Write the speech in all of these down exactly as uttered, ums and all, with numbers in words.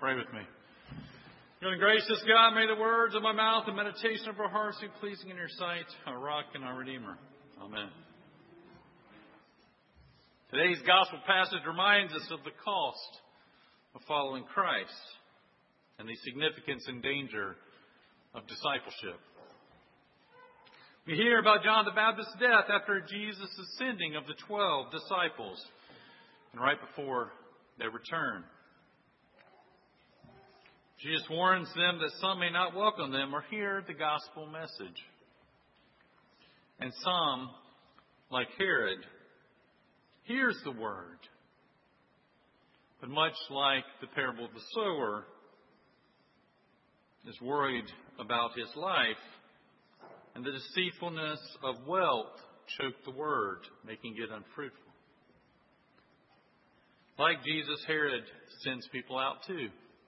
Pray with me. Good and gracious God, may the words of my mouth and meditation of our hearts be pleasing in your sight, our rock and our redeemer. Amen. Today's gospel passage reminds us of the cost of following Christ and the significance and danger of discipleship. We hear about John the Baptist's death after Jesus' sending of the twelve disciples and right before their return. Jesus warns them that some may not welcome them or hear the gospel message. And some, like Herod, hears the word, but much like the parable of the sower, is worried about his life, and the deceitfulness of wealth choke the word, making it unfruitful. Like Jesus, Herod sends people out too.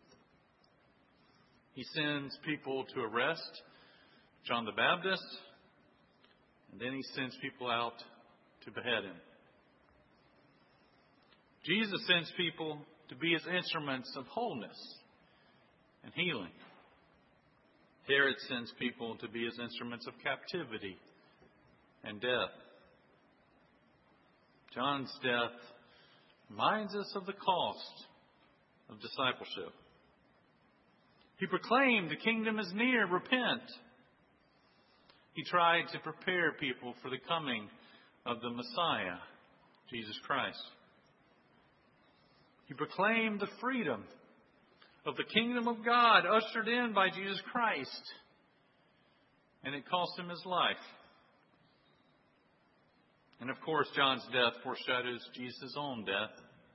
He sends people to arrest John the Baptist, and then he sends people out to behead him. Jesus sends people to be his instruments of wholeness and healing. Herod sends people to be his instruments of captivity and death. John's death reminds us of the cost of discipleship. He proclaimed the kingdom is near, repent. He tried to prepare people for the coming of the Messiah, Jesus Christ. He proclaimed the freedom of the kingdom of God ushered in by Jesus Christ, and it cost him his life. And of course, John's death foreshadows Jesus' own death.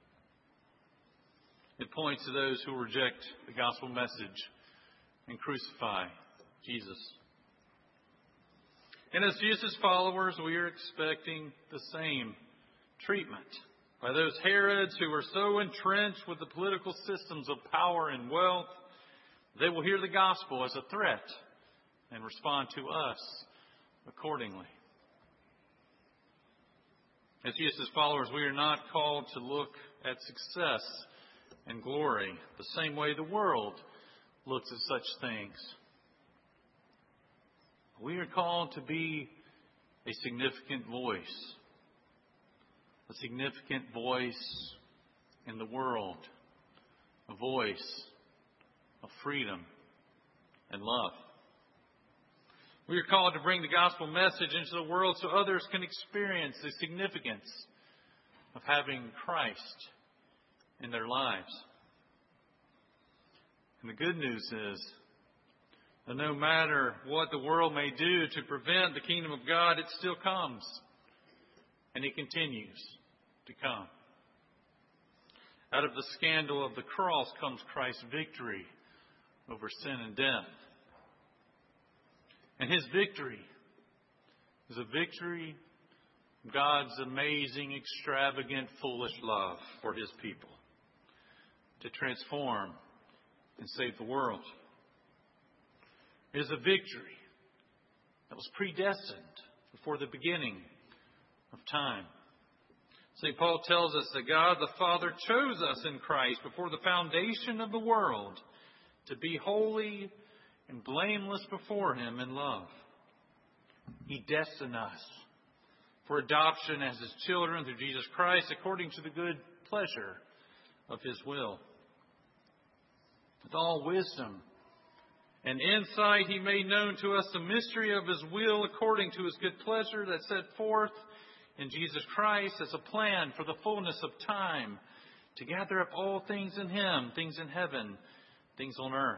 It points to those who reject the gospel message and crucify Jesus. And as Jesus' followers, we are expecting the same treatment by those Herods who are so entrenched with the political systems of power and wealth. They will hear the gospel as a threat and respond to us accordingly. As Jesus' followers, we are not called to look at success and glory the same way the world looks at such things. We are called to be a significant voice, a significant voice in the world, a voice of freedom and love. We are called to bring the gospel message into the world so others can experience the significance of having Christ in their lives. And the good news is that no matter what the world may do to prevent the kingdom of God, it still comes. And it continues to come. Out of the scandal of the cross comes Christ's victory over sin and death. And his victory is a victory of God's amazing, extravagant, foolish love for his people to transform and save the world. It is a victory that was predestined before the beginning of time. Saint Paul tells us that God the Father chose us in Christ before the foundation of the world to be holy and blameless before him in love. He destined us for adoption as his children through Jesus Christ according to the good pleasure of his will. With all wisdom and insight, he made known to us the mystery of his will according to his good pleasure that set forth in Jesus Christ as a plan for the fullness of time to gather up all things in him, things in heaven, things on earth.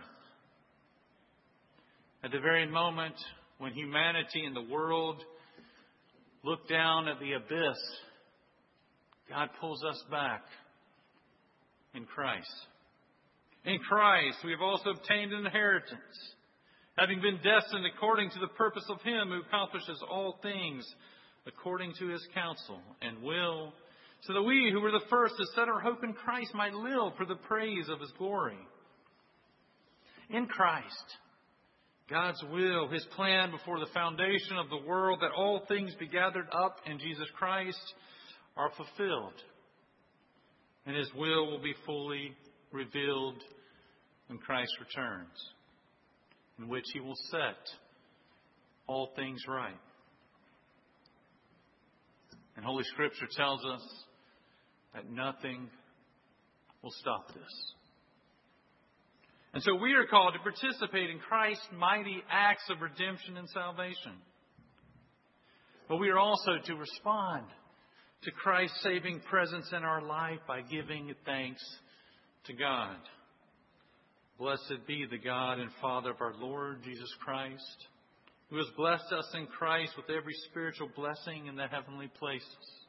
At the very moment when humanity and the world look down at the abyss, God pulls us back in Christ. In Christ, we have also obtained an inheritance, having been destined according to the purpose of him who accomplishes all things according to his counsel and will, so that we who were the first to set our hope in Christ might live for the praise of his glory. In Christ, God's will, his plan before the foundation of the world, that all things be gathered up in Jesus Christ, are fulfilled. And his will will be fully revealed when Christ returns, in which He will set all things right. And Holy Scripture tells us that nothing will stop this. And so we are called to participate in Christ's mighty acts of redemption and salvation. But we are also to respond to Christ's saving presence in our life by giving thanks to God. Blessed be the God and Father of our Lord Jesus Christ, who has blessed us in Christ with every spiritual blessing in the heavenly places.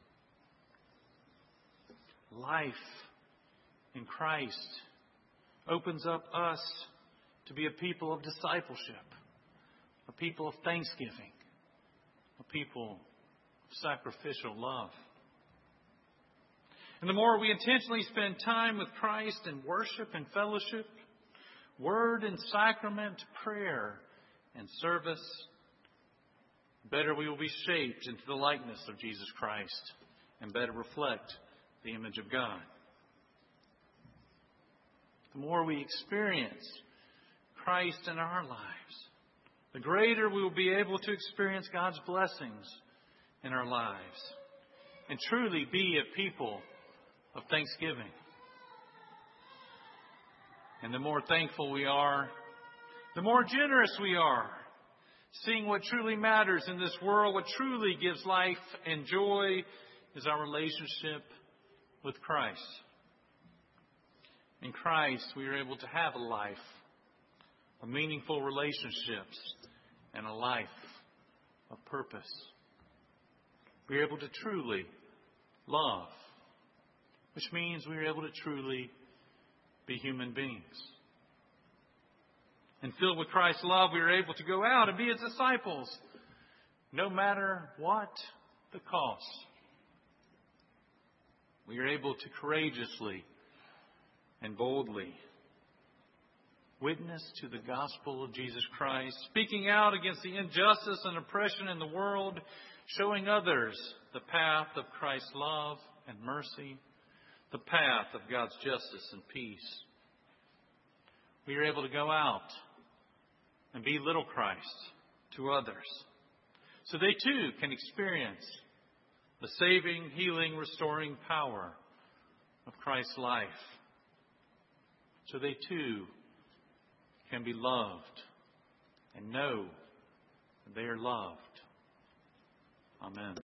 Life in Christ opens up us to be a people of discipleship, a people of thanksgiving, a people of sacrificial love. And the more we intentionally spend time with Christ in worship and fellowship, word and sacrament, prayer and service, better we will be shaped into the likeness of Jesus Christ and better reflect the image of God. The more we experience Christ in our lives, the greater we will be able to experience God's blessings in our lives and truly be a people of thanksgiving. And the more thankful we are, the more generous we are, seeing what truly matters in this world, what truly gives life and joy is our relationship with Christ. In Christ, we are able to have a life of meaningful relationships and a life of purpose. We are able to truly love, which means we are able to truly be human beings. And filled with Christ's love, we are able to go out and be His disciples, no matter what the cost. We are able to courageously and boldly witness to the gospel of Jesus Christ, speaking out against the injustice and oppression in the world, showing others the path of Christ's love and mercy, the path of God's justice and peace. We are able to go out and be little Christ to others, so they too can experience the saving, healing, restoring power of Christ's life. So they too can be loved and know that they are loved. Amen.